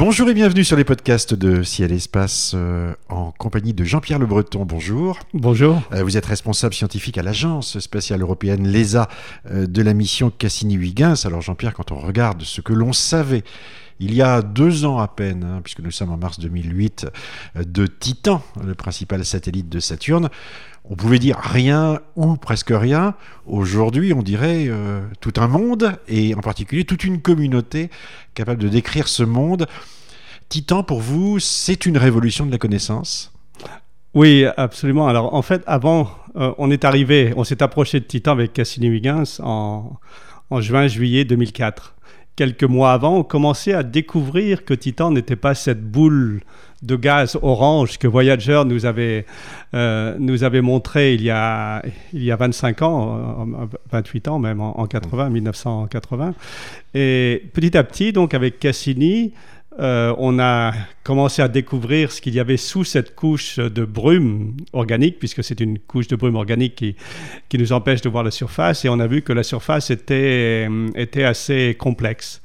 Bonjour et bienvenue sur les podcasts de Ciel et Espace en compagnie de Jean-Pierre Le Breton. Bonjour. Bonjour. Vous êtes responsable scientifique à l'Agence spatiale européenne, l'ESA, de la mission Cassini-Huygens. Alors Jean-Pierre, quand on regarde ce que l'on savait il y a 2 ans à peine, puisque nous sommes en mars 2008, de Titan, le principal satellite de Saturne, on pouvait dire rien ou presque rien. Aujourd'hui, on dirait tout un monde, et en particulier toute une communauté capable de décrire ce monde. Titan, pour vous, c'est une révolution de la connaissance ? Oui, absolument. Alors, en fait, avant, on s'est approché de Titan avec Cassini-Huygens en juin-juillet 2004. Quelques mois avant, on commençait à découvrir que Titan n'était pas cette boule de gaz orange que Voyager nous avait montré il y a 25 ans, 28 ans même, en 1980. Et petit à petit, donc avec Cassini, on a commencé à découvrir ce qu'il y avait sous cette couche de brume organique, puisque c'est une couche de brume organique qui nous empêche de voir la surface, et on a vu que la surface était assez complexe.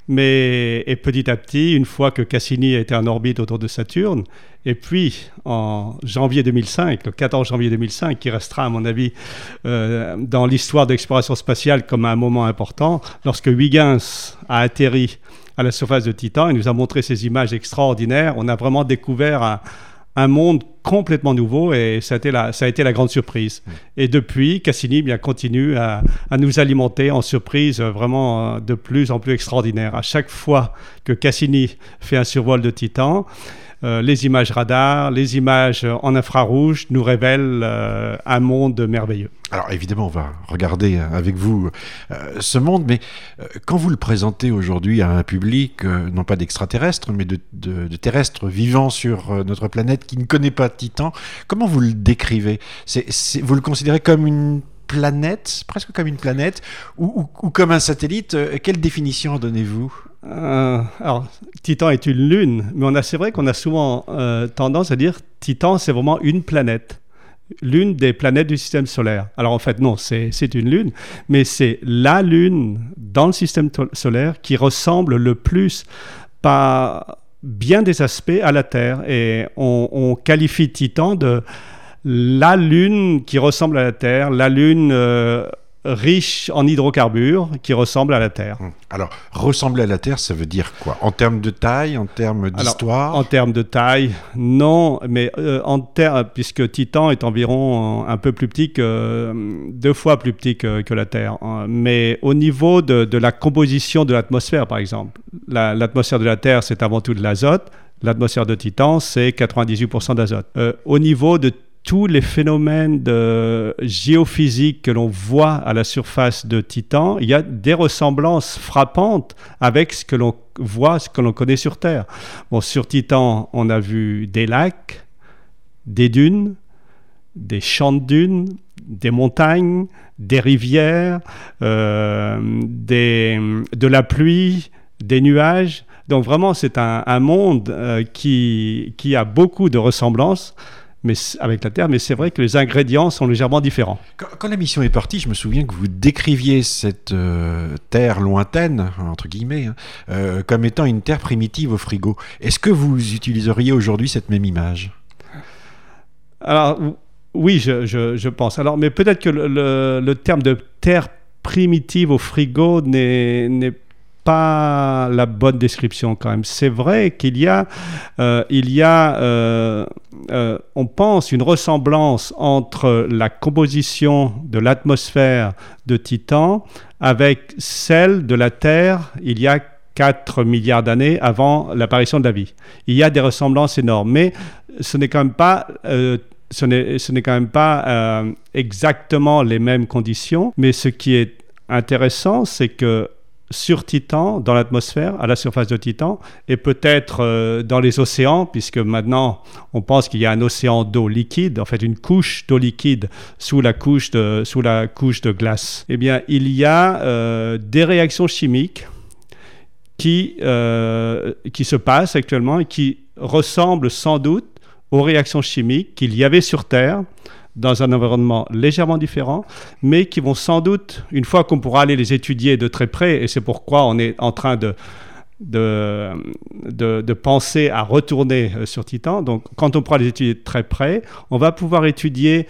Et petit à petit, une fois que Cassini était en orbite autour de Saturne, et puis en janvier 2005, le 14 janvier 2005, qui restera à mon avis dans l'histoire de l'exploration spatiale comme un moment important, lorsque Huygens a atterri à la surface de Titan et nous a montré ces images extraordinaires, on a vraiment découvert un monde complètement nouveau, et ça a été la grande surprise. Et depuis, Cassini continue à nous alimenter en surprises vraiment de plus en plus extraordinaires. À chaque fois que Cassini fait un survol de Titan, les images radar, les images en infrarouge nous révèlent un monde merveilleux. Alors évidemment, on va regarder avec vous ce monde, mais quand vous le présentez aujourd'hui à un public, non pas d'extraterrestres, mais de terrestres vivant sur notre planète qui ne connaît pas Titan, comment vous le décrivez ? Vous le considérez comme une planète, presque comme une planète, ou comme un satellite ? Quelle définition en donnez-vous ? Alors, Titan est une lune, mais c'est vrai qu'on a souvent tendance à dire Titan, c'est vraiment une planète, l'une des planètes du système solaire. Alors en fait, non, c'est une lune, mais c'est la lune dans le système solaire qui ressemble le plus par bien des aspects à la Terre. Et on qualifie Titan de la lune qui ressemble à la Terre, la lune riche en hydrocarbures qui ressemble à la Terre. Alors, ressembler à la Terre, ça veut dire quoi ? En termes de taille, en termes d'histoire ? Alors, en termes de taille, non, mais puisque Titan est environ un peu plus petit 2 fois plus petit que la Terre. Mais au niveau de la composition de l'atmosphère, par exemple, l'atmosphère de la Terre, c'est avant tout de l'azote. L'atmosphère de Titan, c'est 98% d'azote. Au niveau de tous les phénomènes de géophysique que l'on voit à la surface de Titan, il y a des ressemblances frappantes avec ce que l'on voit, ce que l'on connaît sur Terre. Bon, sur Titan, on a vu des lacs, des dunes, des champs de dunes, des montagnes, des rivières, de la pluie, des nuages. Donc vraiment, c'est un monde qui a beaucoup de ressemblances avec la Terre, mais c'est vrai que les ingrédients sont légèrement différents. Quand la mission est partie, je me souviens que vous décriviez cette Terre lointaine, entre guillemets, comme étant une Terre primitive au frigo. Est-ce que vous utiliseriez aujourd'hui cette même image ? Alors, oui, je pense. Alors, mais peut-être que le terme de Terre primitive au frigo n'est pas la bonne description quand même. C'est vrai qu'il y a on pense une ressemblance entre la composition de l'atmosphère de Titan avec celle de la Terre il y a 4 milliards d'années avant l'apparition de la vie. Il y a des ressemblances énormes, mais ce n'est quand même pas exactement les mêmes conditions. Mais ce qui est intéressant, c'est que sur Titan, dans l'atmosphère, à la surface de Titan, et peut-être dans les océans, puisque maintenant on pense qu'il y a un océan d'eau liquide, en fait une couche d'eau liquide sous la couche de glace. Eh bien, il y a des réactions chimiques qui se passent actuellement et qui ressemblent sans doute aux réactions chimiques qu'il y avait sur Terre, dans un environnement légèrement différent, mais qui vont sans doute, une fois qu'on pourra aller les étudier de très près, et c'est pourquoi on est en train de penser à retourner sur Titan. Donc, quand on pourra les étudier de très près, on va pouvoir étudier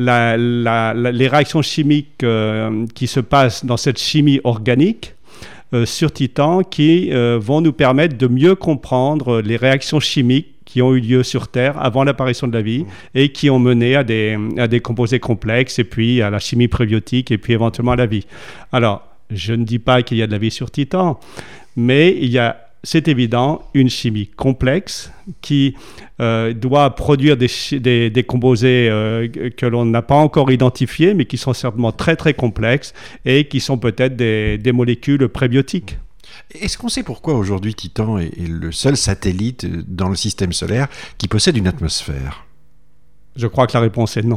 les réactions chimiques qui se passent dans cette chimie organique sur Titan, qui vont nous permettre de mieux comprendre les réactions chimiques qui ont eu lieu sur Terre avant l'apparition de la vie et qui ont mené à des composés complexes et puis à la chimie prébiotique et puis éventuellement à la vie. Alors, je ne dis pas qu'il y a de la vie sur Titan, mais il y a, c'est évident, une chimie complexe qui doit produire des composés que l'on n'a pas encore identifiés, mais qui sont certainement très très complexes et qui sont peut-être des molécules prébiotiques. Est-ce qu'on sait pourquoi aujourd'hui Titan est le seul satellite dans le système solaire qui possède une atmosphère ? Je crois que la réponse est non.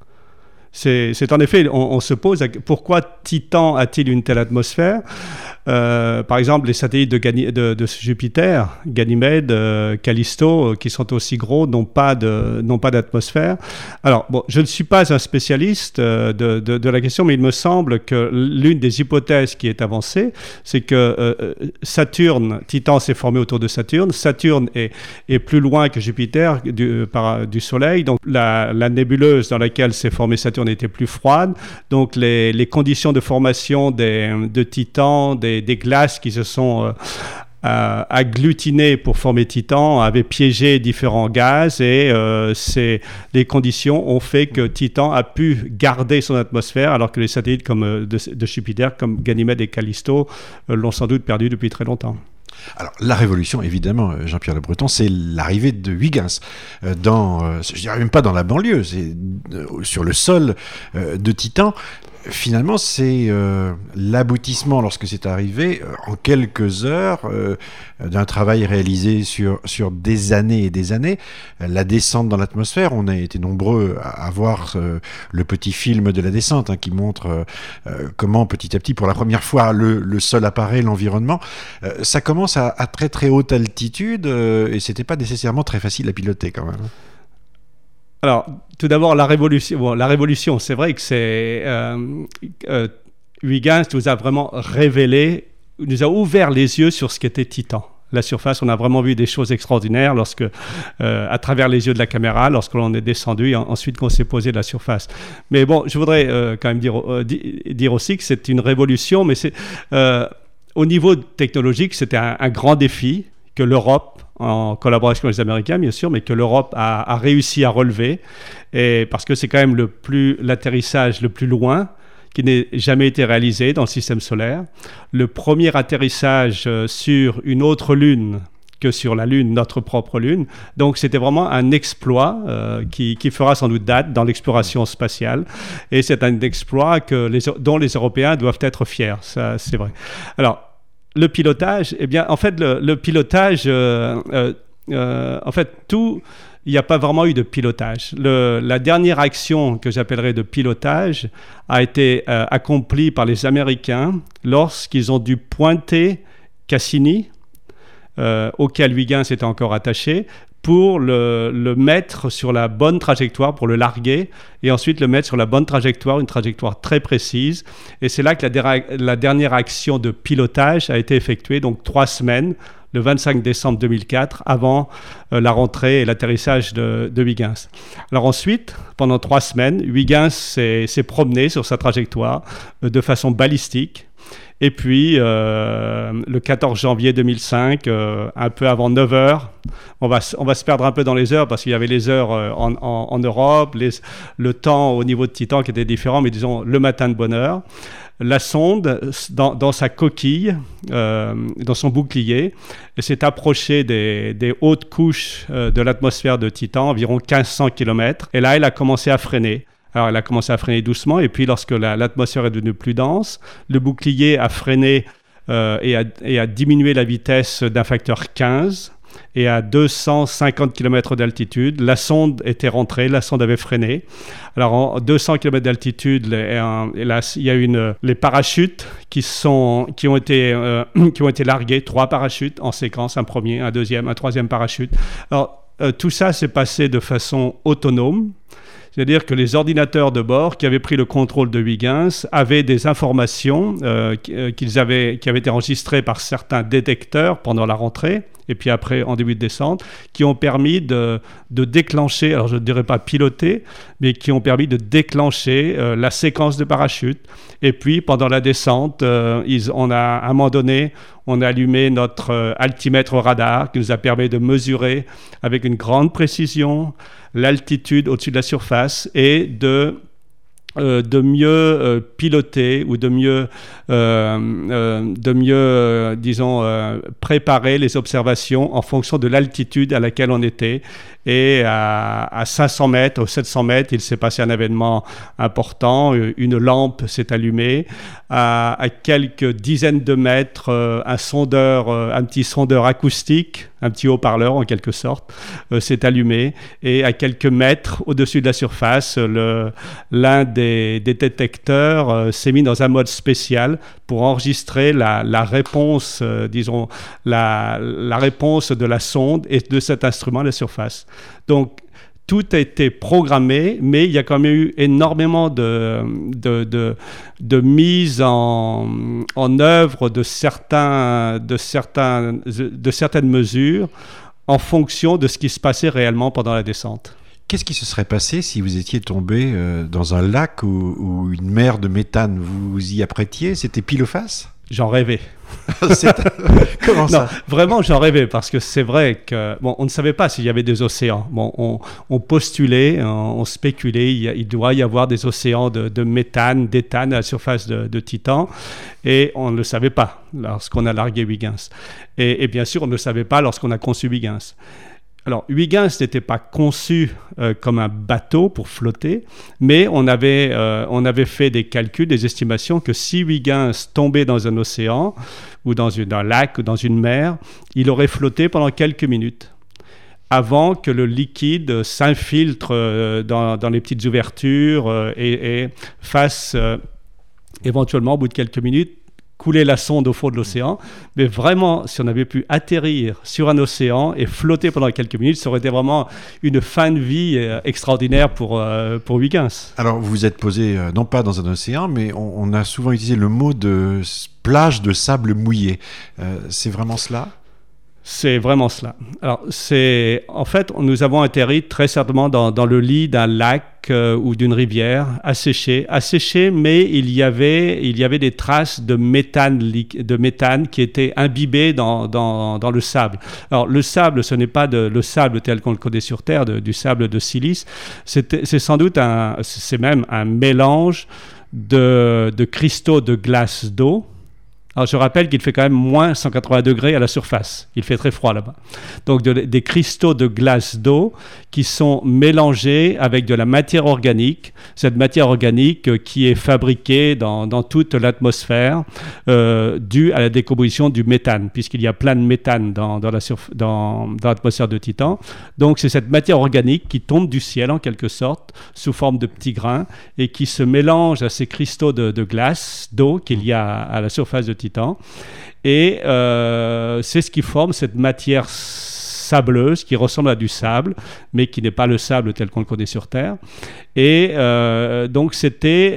C'est en effet, on se pose pourquoi Titan a-t-il une telle atmosphère ? Par exemple, les satellites de Jupiter, Ganymède, Callisto, qui sont aussi gros, n'ont pas d'atmosphère. Alors, bon, je ne suis pas un spécialiste de la question, mais il me semble que l'une des hypothèses qui est avancée, c'est que Titan s'est formé autour de Saturne. Saturne est plus loin que Jupiter du Soleil, donc la nébuleuse dans laquelle s'est formé Saturne était plus froide, donc les conditions de formation de Titan, des glaces qui se sont agglutinées pour former Titan avaient piégé différents gaz et les conditions ont fait que Titan a pu garder son atmosphère alors que les satellites de Jupiter comme Ganymède et Callisto l'ont sans doute perdu depuis très longtemps. Alors, la révolution, évidemment, Jean-Pierre Le Breton, c'est l'arrivée de Huygens je dirais même pas dans la banlieue, c'est sur le sol de Titan. Finalement, c'est l'aboutissement, lorsque c'est arrivé, en quelques heures, d'un travail réalisé sur des années et des années. La descente dans l'atmosphère, on a été nombreux à voir le petit film de la descente qui montre comment, petit à petit, pour la première fois, le sol apparaît, l'environnement. Ça commence à très très haute altitude et c'était pas nécessairement très facile à piloter quand même. Alors, tout d'abord, la révolution, c'est vrai que Huygens nous a vraiment nous a ouvert les yeux sur ce qu'était Titan. La surface, on a vraiment vu des choses extraordinaires à travers les yeux de la caméra, lorsque l'on est descendu et ensuite qu'on s'est posé de la surface. Mais bon, je voudrais quand même dire aussi que c'est une révolution, mais au niveau technologique, c'était un grand défi que l'Europe, en collaboration avec les Américains bien sûr, mais que l'Europe a réussi à relever, et parce que c'est quand même l'atterrissage le plus loin qui n'ait jamais été réalisé dans le système solaire. Le premier atterrissage sur une autre lune que sur la Lune, notre propre Lune. Donc c'était vraiment un exploit qui fera sans doute date dans l'exploration spatiale, et c'est un exploit dont les Européens doivent être fiers, ça c'est vrai. Alors, le pilotage, eh bien, en fait, le pilotage, il n'y a pas vraiment eu de pilotage. La dernière action que j'appellerais de pilotage a été accomplie par les Américains lorsqu'ils ont dû pointer Cassini, auquel Huygens était encore attaché, pour le mettre sur la bonne trajectoire, pour le larguer, et ensuite le mettre sur la bonne trajectoire, une trajectoire très précise. Et c'est là que la dernière action de pilotage a été effectuée, donc 3 semaines, le 25 décembre 2004, avant la rentrée et l'atterrissage de Huygens. Alors ensuite, pendant 3 semaines, Huygens s'est promené sur sa trajectoire de façon balistique. Et puis, le 14 janvier 2005, un peu avant 9 heures, on va se perdre un peu dans les heures parce qu'il y avait les heures en Europe, le temps au niveau de Titan qui était différent, mais disons le matin de bonne heure. La sonde, dans sa coquille, dans son bouclier, s'est approchée des hautes couches de l'atmosphère de Titan, environ 1500 km. Et là, elle a commencé à freiner. Alors, elle a commencé à freiner doucement, et puis lorsque l'atmosphère est devenue plus dense, le bouclier a freiné et a diminué la vitesse d'un facteur 15, et à 250 km d'altitude, la sonde était rentrée, la sonde avait freiné. Alors, en 200 km d'altitude, il y a les parachutes qui ont été largués, 3 parachutes en séquence, un premier, un deuxième, un troisième parachute. Alors, tout ça s'est passé de façon autonome. C'est-à-dire que les ordinateurs de bord qui avaient pris le contrôle de Huygens avaient des informations qui avaient été enregistrées par certains détecteurs pendant la rentrée, et puis après en début de descente, qui ont permis de déclencher, alors je ne dirais pas piloter, mais qui ont permis de déclencher la séquence de parachute. Et puis pendant la descente, à un moment donné, on a allumé notre altimètre radar qui nous a permis de mesurer avec une grande précision l'altitude au-dessus de la surface et de mieux piloter ou de mieux disons, préparer les observations en fonction de l'altitude à laquelle on était. Et à 500 mètres ou 700 mètres, il s'est passé un événement important. Une lampe s'est allumée. À quelques dizaines de mètres, un petit sondeur acoustique, un petit haut-parleur en quelque sorte, s'est allumé. Et à quelques mètres au-dessus de la surface, l'un des détecteurs s'est mis dans un mode spécial pour enregistrer la réponse, disons, la réponse de la sonde et de cet instrument à la surface. Donc, tout a été programmé, mais il y a quand même eu énormément de mise en œuvre de certaines mesures en fonction de ce qui se passait réellement pendant la descente. Qu'est-ce qui se serait passé si vous étiez tombé dans un lac ou une mer de méthane? Vous vous y apprêtiez? C'était pile ou face? J'en rêvais. Comment ça? Non, vraiment, j'en rêvais parce que c'est vrai que on ne savait pas s'il y avait des océans. On postulait, on spéculait, il doit y avoir des océans de méthane, d'éthane à la surface de Titan, et on ne le savait pas lorsqu'on a largué Huygens. Et bien sûr, on ne le savait pas lorsqu'on a conçu Huygens. Alors, Huygens n'était pas conçu comme un bateau pour flotter, mais on avait fait des calculs, des estimations que si Huygens tombait dans un océan, ou dans un lac, ou dans une mer, il aurait flotté pendant quelques minutes, avant que le liquide s'infiltre dans les petites ouvertures et fasse éventuellement, au bout de quelques minutes, couler la sonde au fond de l'océan. Mais vraiment, si on avait pu atterrir sur un océan et flotter pendant quelques minutes, ça aurait été vraiment une fin de vie extraordinaire pour Huygens. Alors, vous vous êtes posé, non pas dans un océan, mais on a souvent utilisé le mot de plage de sable mouillé. C'est vraiment cela ? C'est vraiment cela. Alors, en fait, nous avons atterri très certainement dans le lit d'un lac ou d'une rivière asséché, mais il y avait des traces de méthane qui étaient imbibées dans le sable. Alors, le sable, ce n'est pas le sable tel qu'on le connaît sur Terre, du sable de silice. C'est sans doute c'est même un mélange de cristaux de glace d'eau. Alors, je rappelle qu'il fait quand même moins 180 degrés à la surface. Il fait très froid là-bas. Donc, des cristaux de glace d'eau qui sont mélangés avec de la matière organique. Cette matière organique qui est fabriquée dans toute l'atmosphère due à la décomposition du méthane, puisqu'il y a plein de méthane dans l'atmosphère de Titan. Donc, c'est cette matière organique qui tombe du ciel, en quelque sorte, sous forme de petits grains, et qui se mélange à ces cristaux de glace d'eau qu'il y a à la surface de Titan. Et c'est ce qui forme cette matière sableuse qui ressemble à du sable, mais qui n'est pas le sable tel qu'on le connaît sur Terre. Et donc c'était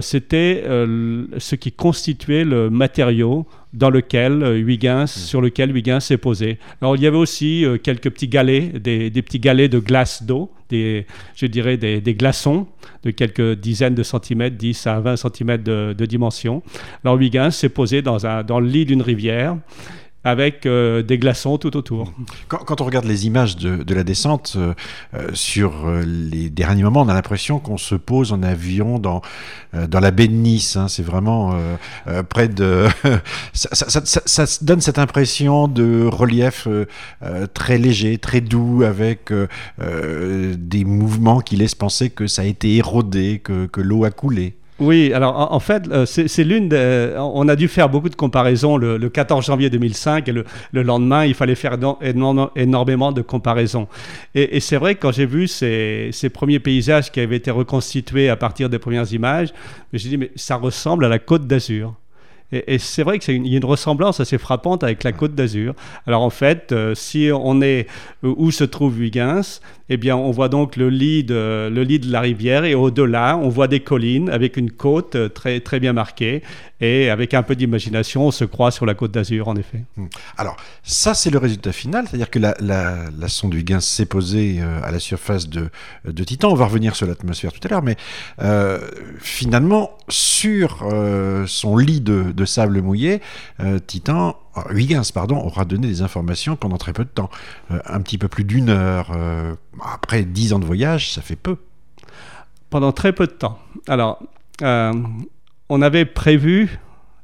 ce qui constituait le matériau sur lequel Huygens s'est posé. Alors il y avait aussi quelques petits galets, des petits galets de glace d'eau, des glaçons de quelques dizaines de centimètres, 10 à 20 centimètres de dimension. Alors Huygens s'est posé dans le lit d'une rivière, avec des glaçons tout autour. Quand on regarde les images de la descente, sur les derniers moments, on a l'impression qu'on se pose en avion dans la baie de Nice. Hein. C'est vraiment près de... ça donne cette impression de relief très léger, très doux, avec des mouvements qui laissent penser que ça a été érodé, que l'eau a coulé. Oui, alors en fait, c'est on a dû faire beaucoup de comparaisons le 14 janvier 2005 et le lendemain, il fallait faire énormément de comparaisons. Et c'est vrai que quand j'ai vu ces premiers paysages qui avaient été reconstitués à partir des premières images, j'ai dit, mais ça ressemble à la Côte d'Azur. Et c'est vrai qu'il y a une ressemblance assez frappante avec la Côte d'Azur. Alors en fait, si on est où se trouve Huygens, eh bien on voit donc le lit de la rivière, et au-delà, on voit des collines avec une côte très, très bien marquée. Et avec un peu d'imagination, on se croit sur la Côte d'Azur, en effet. Alors, ça, c'est le résultat final, c'est-à-dire que la sonde Huygens s'est posée à la surface de Titan. On va revenir sur l'atmosphère tout à l'heure, mais finalement, sur son lit de sable mouillé, Huygens aura donné des informations pendant très peu de temps, un petit peu plus d'1 heure. Après 10 ans de voyage, ça fait peu. Pendant très peu de temps. Alors, on avait prévu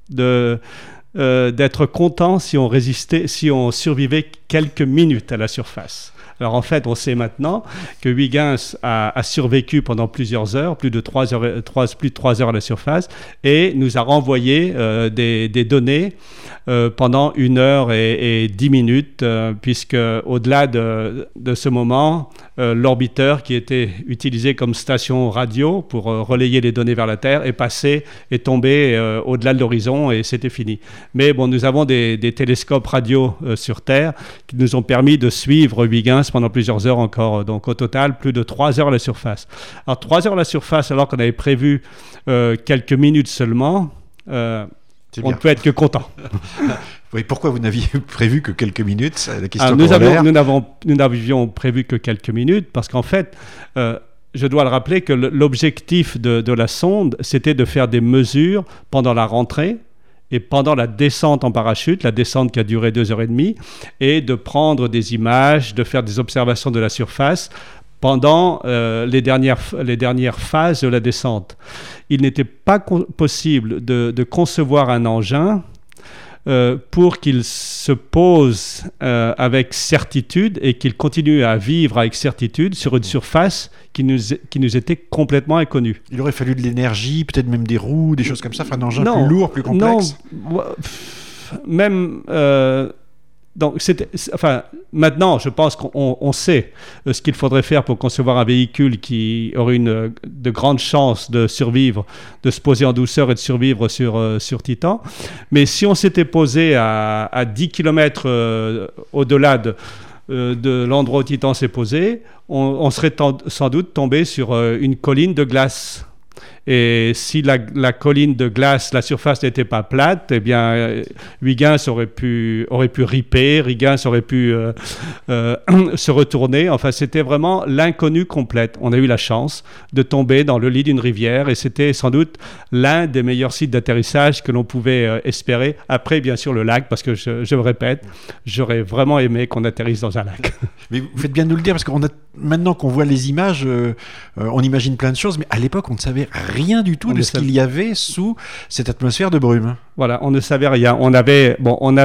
d'être content si on survivait quelques minutes à la surface. Alors en fait, on sait maintenant que Huygens a survécu pendant plusieurs heures, plus de 3 heures à la surface, et nous a renvoyé des données pendant 1 heure et 10 minutes, puisque au-delà de ce moment, l'orbiteur qui était utilisé comme station radio pour relayer les données vers la Terre est tombé au-delà de l'horizon, et c'était fini. Mais bon, nous avons des télescopes radio sur Terre qui nous ont permis de suivre Huygens pendant plusieurs heures encore. Donc au total, plus de 3 heures à la surface. Alors 3 heures à la surface, alors qu'on avait prévu quelques minutes seulement, on ne peut être que content. Oui, pourquoi vous n'aviez prévu que quelques minutes? La question nous n'avions prévu que quelques minutes parce qu'en fait, je dois le rappeler que l'objectif de la sonde, c'était de faire des mesures pendant la rentrée et pendant la descente en parachute, la descente qui a duré 2 heures et demie, et de prendre des images, de faire des observations de la surface pendant les dernières phases de la descente. Il n'était pas possible de concevoir un engin pour qu'il se pose avec certitude et qu'il continue à vivre avec certitude sur une surface qui nous était complètement inconnue. Il aurait fallu de l'énergie, peut-être même des roues, des choses comme ça, enfin un engin plus lourd, plus complexe. Non, même... Donc, maintenant, je pense qu'on sait ce qu'il faudrait faire pour concevoir un véhicule qui aurait de grandes chances de survivre, de se poser en douceur et de survivre sur Titan. Mais si on s'était posé à 10 km au-delà de l'endroit où Titan s'est posé, on serait sans doute tombé sur une colline de glace. Et si la colline de glace, la surface n'était pas plate, eh bien, Huygens aurait pu ripper, Huygens aurait pu se retourner. Enfin, c'était vraiment l'inconnu complète. On a eu la chance de tomber dans le lit d'une rivière et c'était sans doute l'un des meilleurs sites d'atterrissage que l'on pouvait espérer. Après, bien sûr, le lac, parce que je me répète, j'aurais vraiment aimé qu'on atterrisse dans un lac. Mais vous faites bien de nous le dire, parce maintenant qu'on voit les images, on imagine plein de choses, mais à l'époque, on ne savait rien du tout de ce qu'il y avait sous cette atmosphère de brume. Voilà, on ne savait rien. On avait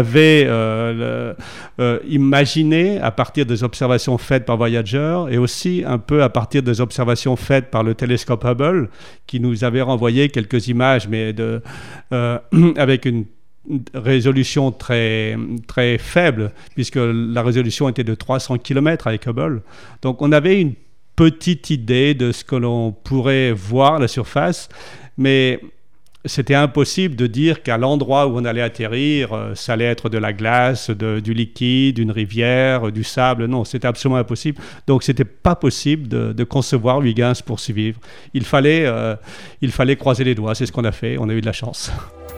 imaginé à partir des observations faites par Voyager et aussi un peu à partir des observations faites par le télescope Hubble, qui nous avait renvoyé quelques images, mais avec une résolution très, très faible, puisque la résolution était de 300 km avec Hubble. Donc on avait une petite idée de ce que l'on pourrait voir à la surface, mais c'était impossible de dire qu'à l'endroit où on allait atterrir, ça allait être de la glace, du liquide, une rivière, du sable. Non, c'était absolument impossible. Donc, c'était pas possible de concevoir Huygens pour survivre. Il fallait croiser les doigts. C'est ce qu'on a fait. On a eu de la chance.